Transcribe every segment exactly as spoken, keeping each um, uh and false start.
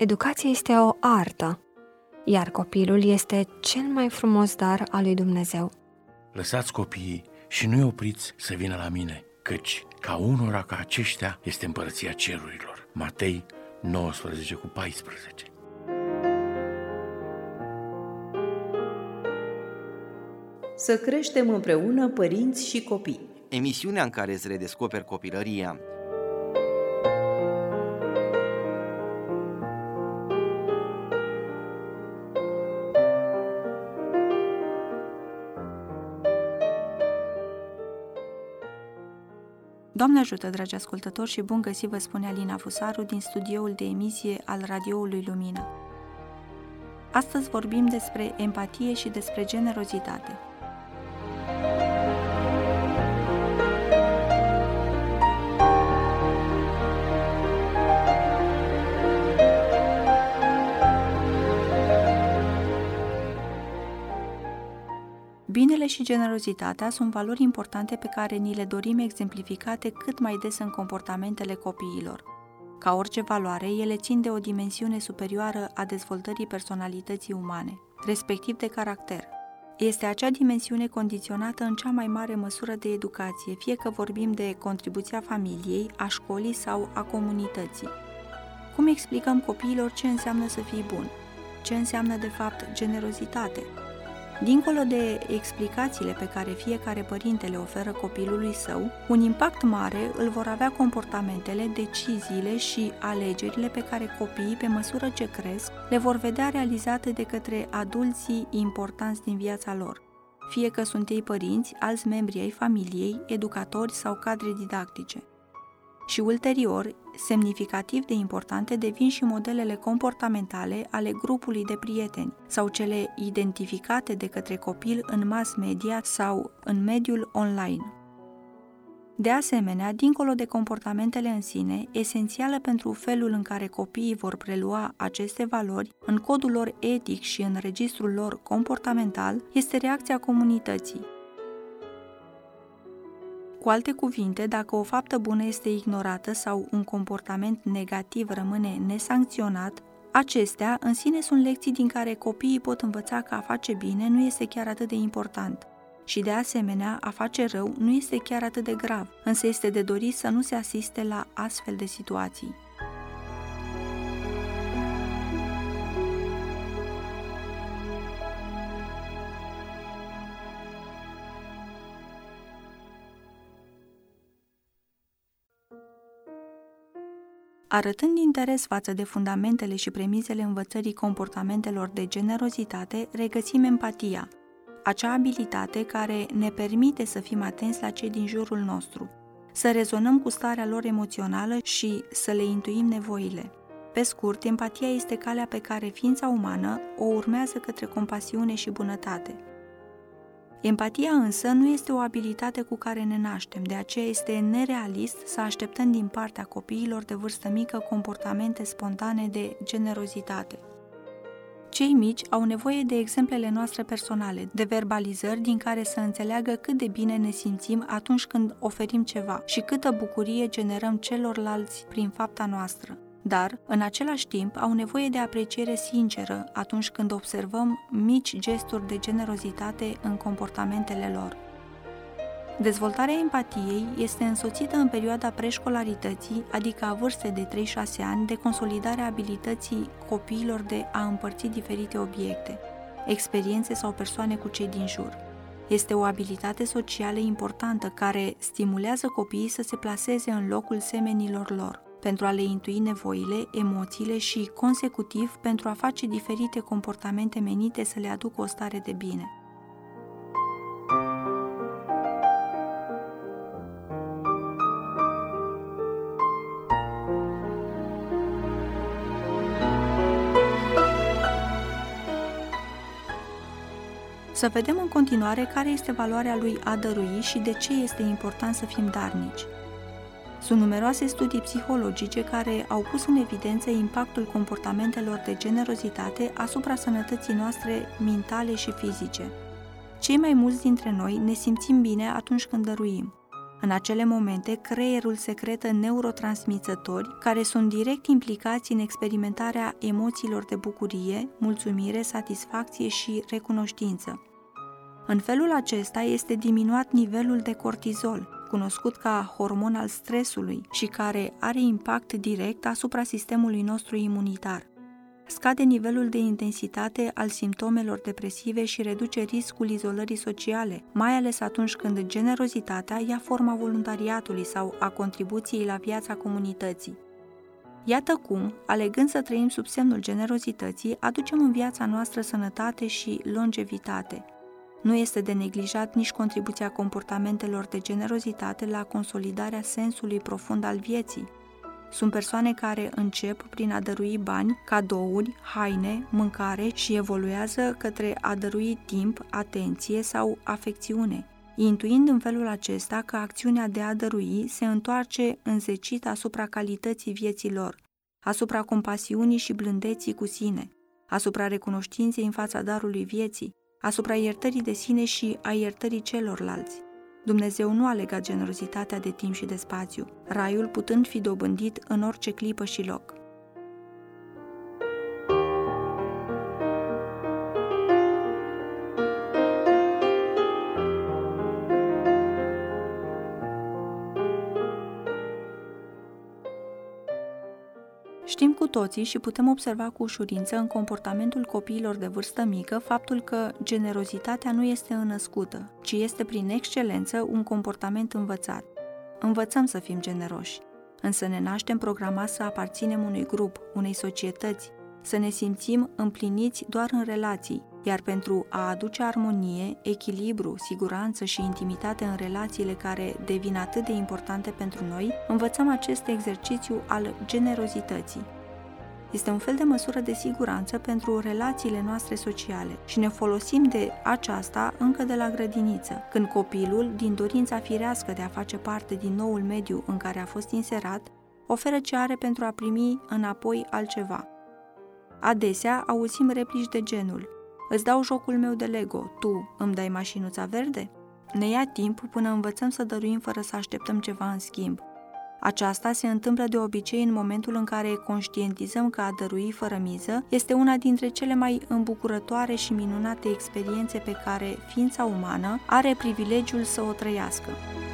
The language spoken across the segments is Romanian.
Educația este o artă, iar copilul este cel mai frumos dar al lui Dumnezeu. Lăsați copiii și nu-i opriți să vină la mine, căci ca unora ca aceștia este împărăția cerurilor. Matei nouăsprezece cu paisprezece. Să creștem împreună părinți și copii. Emisiunea în care îți redescoperi copilăria. Doamne ajută, dragi ascultători, și bun găsit, vă spune Alina Fusaru din studioul de emisie al Radioului Lumină. Astăzi vorbim despre empatie și despre generozitate. Binele și generozitatea sunt valori importante pe care ni le dorim exemplificate cât mai des în comportamentele copiilor. Ca orice valoare, ele țin de o dimensiune superioară a dezvoltării personalității umane, respectiv de caracter. Este acea dimensiune condiționată în cea mai mare măsură de educație, fie că vorbim de contribuția familiei, a școlii sau a comunității. Cum explicăm copiilor ce înseamnă să fii bun? Ce înseamnă de fapt generozitate? Dincolo de explicațiile pe care fiecare părinte le oferă copilului său, un impact mare îl vor avea comportamentele, deciziile și alegerile pe care copiii, pe măsură ce cresc, le vor vedea realizate de către adulții importanți din viața lor, fie că sunt ei părinți, alți membri ai familiei, educatori sau cadre didactice. Și ulterior, semnificativ de importante devin și modelele comportamentale ale grupului de prieteni sau cele identificate de către copil în mass media sau în mediul online. De asemenea, dincolo de comportamentele în sine, esențială pentru felul în care copiii vor prelua aceste valori în codul lor etic și în registrul lor comportamental, este reacția comunității. Cu alte cuvinte, dacă o faptă bună este ignorată sau un comportament negativ rămâne nesancționat, acestea în sine sunt lecții din care copiii pot învăța că a face bine nu este chiar atât de important. Și de asemenea, a face rău nu este chiar atât de grav, însă este de dorit să nu se asiste la astfel de situații. Arătând interes față de fundamentele și premizele învățării comportamentelor de generozitate, regăsim empatia, acea abilitate care ne permite să fim atenți la cei din jurul nostru, să rezonăm cu starea lor emoțională și să le intuim nevoile. Pe scurt, empatia este calea pe care ființa umană o urmează către compasiune și bunătate. Empatia însă nu este o abilitate cu care ne naștem, de aceea este nerealist să așteptăm din partea copiilor de vârstă mică comportamente spontane de generozitate. Cei mici au nevoie de exemplele noastre personale, de verbalizări din care să înțeleagă cât de bine ne simțim atunci când oferim ceva și câtă bucurie generăm celorlalți prin fapta noastră. Dar, în același timp, au nevoie de apreciere sinceră atunci când observăm mici gesturi de generozitate în comportamentele lor. Dezvoltarea empatiei este însoțită în perioada preșcolarității, adică a vârstei de trei șase ani, de consolidarea abilității copiilor de a împărți diferite obiecte, experiențe sau persoane cu cei din jur. Este o abilitate socială importantă care stimulează copiii să se plaseze în locul semenilor lor, pentru a le intui nevoile, emoțiile și, consecutiv, pentru a face diferite comportamente menite să le aducă o stare de bine. Să vedem în continuare care este valoarea lui a dărui și de ce este important să fim darnici. Sunt numeroase studii psihologice care au pus în evidență impactul comportamentelor de generozitate asupra sănătății noastre mentale și fizice. Cei mai mulți dintre noi ne simțim bine atunci când dăruim. În acele momente, creierul secretă neurotransmițători care sunt direct implicați în experimentarea emoțiilor de bucurie, mulțumire, satisfacție și recunoștință. În felul acesta este diminuat nivelul de cortizol, cunoscut ca hormon al stresului și care are impact direct asupra sistemului nostru imunitar. Scade nivelul de intensitate al simptomelor depresive și reduce riscul izolării sociale, mai ales atunci când generozitatea ia forma voluntariatului sau a contribuției la viața comunității. Iată cum, alegând să trăim sub semnul generozității, aducem în viața noastră sănătate și longevitate. Nu este de neglijat nici contribuția comportamentelor de generozitate la consolidarea sensului profund al vieții. Sunt persoane care încep prin a dărui bani, cadouri, haine, mâncare și evoluează către a dărui timp, atenție sau afecțiune, intuind în felul acesta că acțiunea de a dărui se întoarce înzecit asupra calității vieții lor, asupra compasiunii și blândeții cu sine, asupra recunoștinței în fața darului vieții, asupra iertării de sine și a iertării celorlalți. Dumnezeu nu a legat generozitatea de timp și de spațiu, raiul putând fi dobândit în orice clipă și loc. Știm cu toții și putem observa cu ușurință în comportamentul copiilor de vârstă mică faptul că generozitatea nu este înnăscută, ci este prin excelență un comportament învățat. Învățăm să fim generoși, însă ne naștem programați să aparținem unui grup, unei societăți, să ne simțim împliniți doar în relații, iar pentru a aduce armonie, echilibru, siguranță și intimitate în relațiile care devin atât de importante pentru noi, învățăm acest exercițiu al generozității. Este un fel de măsură de siguranță pentru relațiile noastre sociale și ne folosim de aceasta încă de la grădiniță, când copilul, din dorința firească de a face parte din noul mediu în care a fost inserat, oferă ce are pentru a primi înapoi altceva. Adesea auzim replici de genul: "Îți dau jocul meu de Lego, tu îmi dai mașinuța verde?" Ne ia timp până învățăm să dăruim fără să așteptăm ceva în schimb. Aceasta se întâmplă de obicei în momentul în care conștientizăm că a dărui fără miză este una dintre cele mai îmbucurătoare și minunate experiențe pe care ființa umană are privilegiul să o trăiască.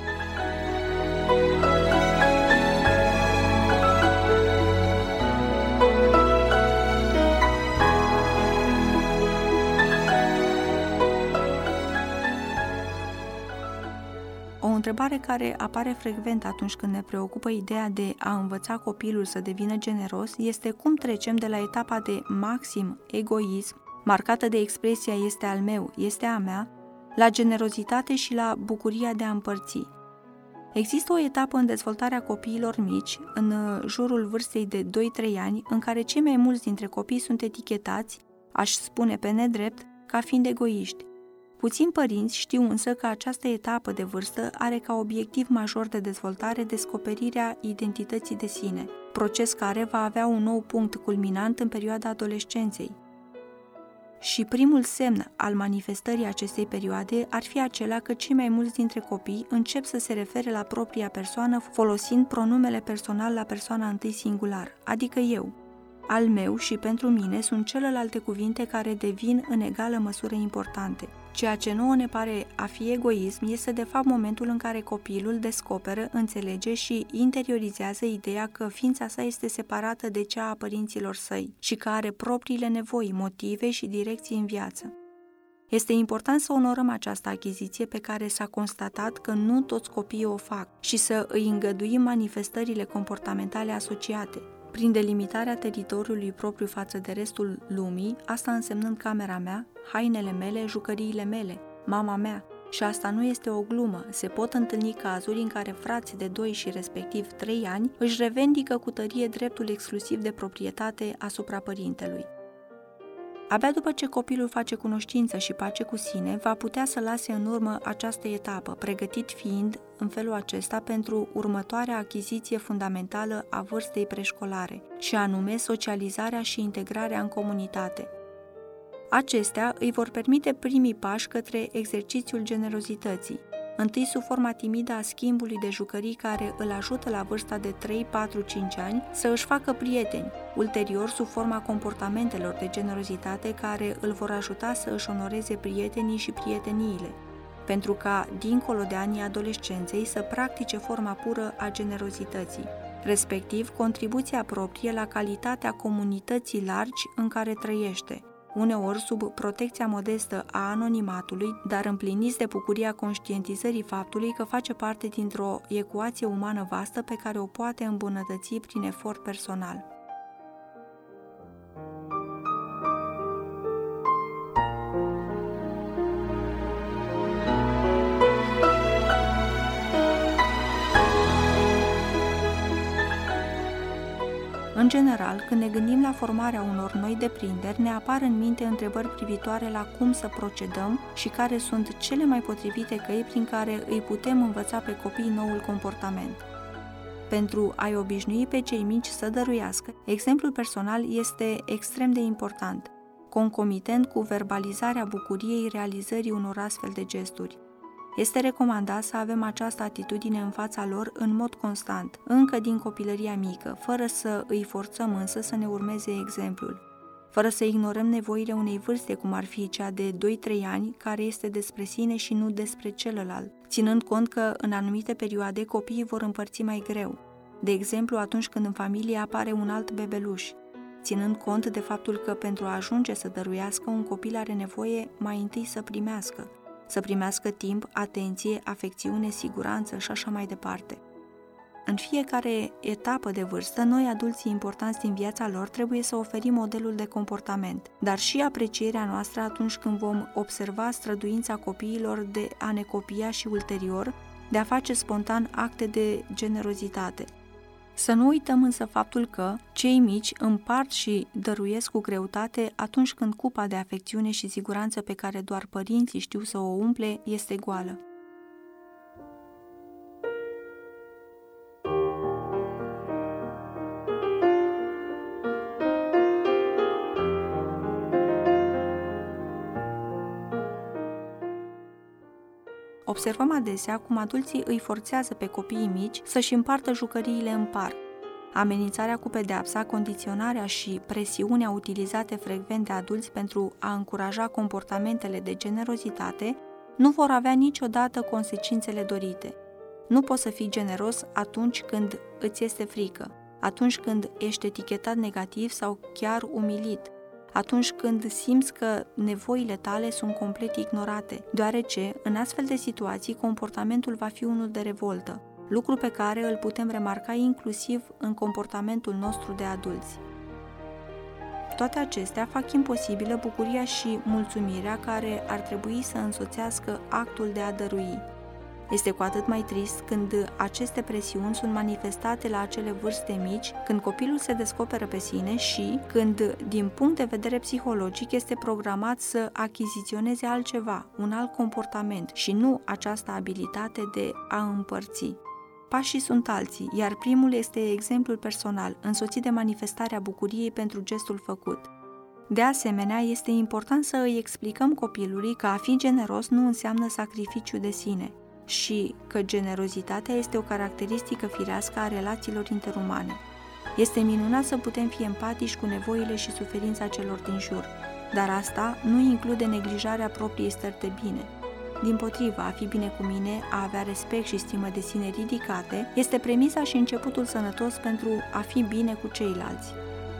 O întrebare care apare frecvent atunci când ne preocupă ideea de a învăța copilul să devină generos este cum trecem de la etapa de maxim egoism, marcată de expresia "este al meu, este a mea", la generozitate și la bucuria de a împărți. Există o etapă în dezvoltarea copiilor mici, în jurul vârstei de doi trei ani, în care cei mai mulți dintre copii sunt etichetați, aș spune pe nedrept, ca fiind egoiști. Puțini părinți știu însă că această etapă de vârstă are ca obiectiv major de dezvoltare descoperirea identității de sine, proces care va avea un nou punct culminant în perioada adolescenței. Și primul semn al manifestării acestei perioade ar fi acela că cei mai mulți dintre copii încep să se refere la propria persoană folosind pronumele personal la persoana întâi singular, adică eu. Al meu și pentru mine sunt celelalte cuvinte care devin în egală măsură importante. Ceea ce nouă ne pare a fi egoism este de fapt momentul în care copilul descoperă, înțelege și interiorizează ideea că ființa sa este separată de cea a părinților săi și că are propriile nevoi, motive și direcții în viață. Este important să onorăm această achiziție pe care s-a constatat că nu toți copiii o fac și să îi îngăduim manifestările comportamentale asociate, prin delimitarea teritoriului propriu față de restul lumii, asta însemnând camera mea, hainele mele, jucăriile mele, mama mea. Și asta nu este o glumă, se pot întâlni cazuri în care frați de doi și respectiv trei ani își revendică cu tărie dreptul exclusiv de proprietate asupra părintelui. Abia după ce copilul face cunoștință și pace cu sine, va putea să lase în urmă această etapă, pregătit fiind în felul acesta pentru următoarea achiziție fundamentală a vârstei preșcolare, și anume socializarea și integrarea în comunitate. Acestea îi vor permite primii pași către exercițiul generozității, întâi sub forma timidă a schimbului de jucării care îl ajută la vârsta de trei, patru, cinci ani să își facă prieteni, ulterior sub forma comportamentelor de generozitate care îl vor ajuta să își onoreze prietenii și prieteniile, pentru ca, dincolo de anii adolescenței, să practice forma pură a generozității, respectiv contribuția proprie la calitatea comunității largi în care trăiește, uneori sub protecția modestă a anonimatului, dar împliniți de bucuria conștientizării faptului că face parte dintr-o ecuație umană vastă pe care o poate îmbunătăți prin efort personal. În general, când ne gândim la formarea unor noi deprinderi, ne apar în minte întrebări privitoare la cum să procedăm și care sunt cele mai potrivite căi prin care îi putem învăța pe copii noul comportament. Pentru a-i obișnui pe cei mici să dăruiască, exemplul personal este extrem de important, concomitent cu verbalizarea bucuriei realizării unor astfel de gesturi. Este recomandat să avem această atitudine în fața lor în mod constant, încă din copilăria mică, fără să îi forțăm însă să ne urmeze exemplul, fără să ignorăm nevoile unei vârste cum ar fi cea de doi-trei ani, care este despre sine și nu despre celălalt, ținând cont că în anumite perioade copiii vor împărți mai greu, de exemplu atunci când în familie apare un alt bebeluș, ținând cont de faptul că pentru a ajunge să dăruiască, un copil are nevoie mai întâi să primească, să primească timp, atenție, afecțiune, siguranță și așa mai departe. În fiecare etapă de vârstă, noi, adulții importanți din viața lor, trebuie să oferim modelul de comportament, dar și aprecierea noastră atunci când vom observa străduința copiilor de a ne copia și ulterior, de a face spontan acte de generozitate. Să nu uităm însă faptul că cei mici împart și dăruiesc cu greutate atunci când cupa de afecțiune și siguranță pe care doar părinții știu să o umple este goală. Observăm adesea cum adulții îi forțează pe copiii mici să-și împartă jucăriile în par. Amenințarea cu pedeapsa, condiționarea și presiunea utilizate frecvent de adulți pentru a încuraja comportamentele de generozitate nu vor avea niciodată consecințele dorite. Nu poți să fii generos atunci când îți este frică, atunci când ești etichetat negativ sau chiar umilit, atunci când simți că nevoile tale sunt complet ignorate, deoarece, în astfel de situații, comportamentul va fi unul de revoltă, lucru pe care îl putem remarca inclusiv în comportamentul nostru de adulți. Toate acestea fac imposibilă bucuria și mulțumirea care ar trebui să însoțească actul de a dărui. Este cu atât mai trist când aceste presiuni sunt manifestate la acele vârste mici, când copilul se descoperă pe sine și când, din punct de vedere psihologic, este programat să achiziționeze altceva, un alt comportament și nu această abilitate de a împărți. Pașii sunt alții, iar primul este exemplul personal, însoțit de manifestarea bucuriei pentru gestul făcut. De asemenea, este important să îi explicăm copilului că a fi generos nu înseamnă sacrificiu de sine și că generozitatea este o caracteristică firească a relațiilor interumane. Este minunat să putem fi empatici cu nevoile și suferința celor din jur, dar asta nu include neglijarea propriei stări de bine. Dimpotrivă, a fi bine cu mine, a avea respect și stimă de sine ridicate, este premisa și începutul sănătos pentru a fi bine cu ceilalți.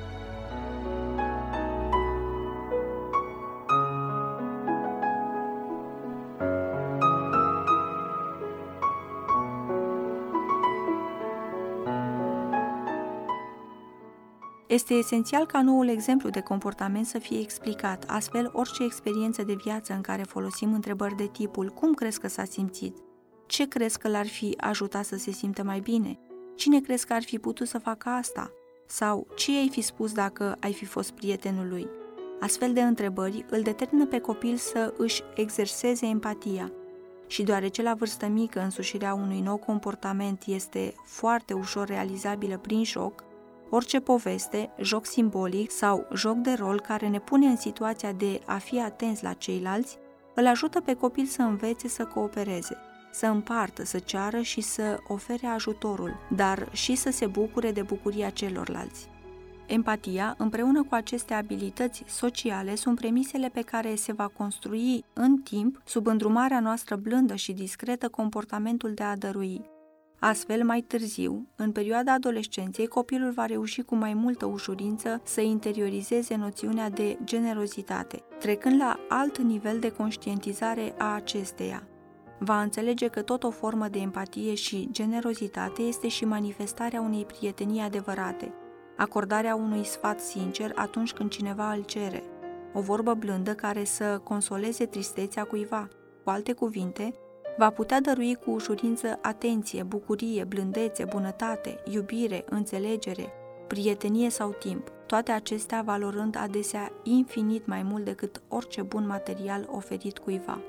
Este esențial ca noul exemplu de comportament să fie explicat, astfel orice experiență de viață în care folosim întrebări de tipul cum crezi că s-a simțit? Ce crezi că l-ar fi ajutat să se simtă mai bine? Cine crezi că ar fi putut să facă asta? Sau ce ai fi spus dacă ai fi fost prietenul lui? Astfel de întrebări îl determină pe copil să își exerseze empatia. Și deoarece la vârstă mică însușirea unui nou comportament este foarte ușor realizabilă prin joc, orice poveste, joc simbolic sau joc de rol care ne pune în situația de a fi atenți la ceilalți, îl ajută pe copil să învețe să coopereze. să împartă, să ceară și să ofere ajutorul, dar și să se bucure de bucuria celorlalți. Empatia, împreună cu aceste abilități sociale, sunt premisele pe care se va construi în timp, sub îndrumarea noastră blândă și discretă, comportamentul de a dărui. Astfel, mai târziu, în perioada adolescenței, copilul va reuși cu mai multă ușurință să interiorizeze noțiunea de generozitate, trecând la alt nivel de conștientizare a acesteia. Va înțelege că tot o formă de empatie și generozitate este și manifestarea unei prietenii adevărate, acordarea unui sfat sincer atunci când cineva îl cere, o vorbă blândă care să consoleze tristețea cuiva. Cu alte cuvinte, va putea dărui cu ușurință atenție, bucurie, blândețe, bunătate, iubire, înțelegere, prietenie sau timp, toate acestea valorând adesea infinit mai mult decât orice bun material oferit cuiva.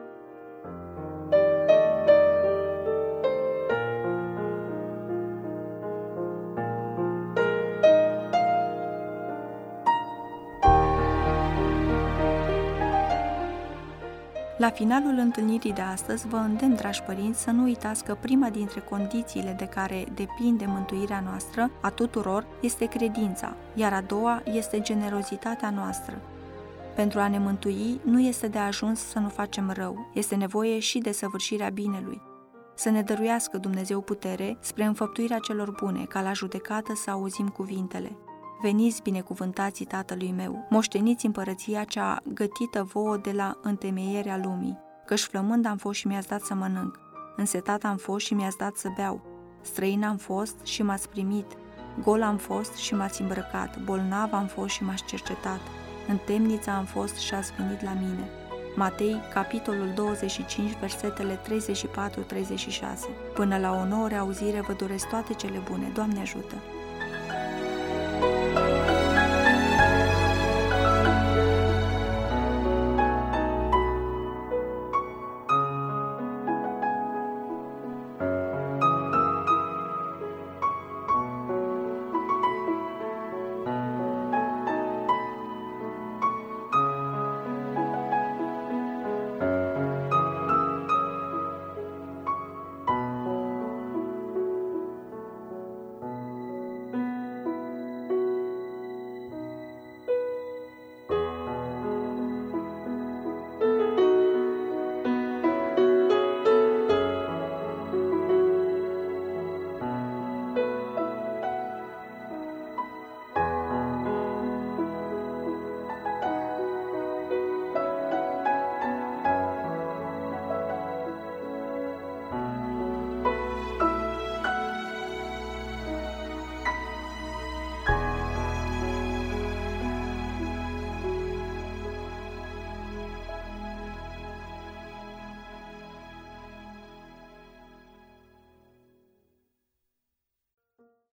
La finalul întâlnirii de astăzi, vă îndemn, dragi părinți, să nu uitați că prima dintre condițiile de care depinde mântuirea noastră, a tuturor, este credința, iar a doua este generozitatea noastră. Pentru a ne mântui, nu este de ajuns să nu facem rău, este nevoie și de săvârșirea binelui. Să ne dăruiască Dumnezeu putere spre înfăptuirea celor bune, ca la judecată să auzim cuvintele: Veniți, binecuvântații Tatălui meu, moșteniți împărăția cea gătită vouă de la întemeierea lumii, căci flămând am fost și mi-ați dat să mănânc, însetat am fost și mi-ați dat să beau, străin am fost și m-ați primit, gol am fost și m-ați îmbrăcat, bolnav am fost și m-ați cercetat, în temniță am fost și ați venit la mine. Matei, capitolul douăzeci și cinci, versetele treizeci și patru treizeci și șase. Până la o nouă reauzire vă doresc toate cele bune. Doamne ajută!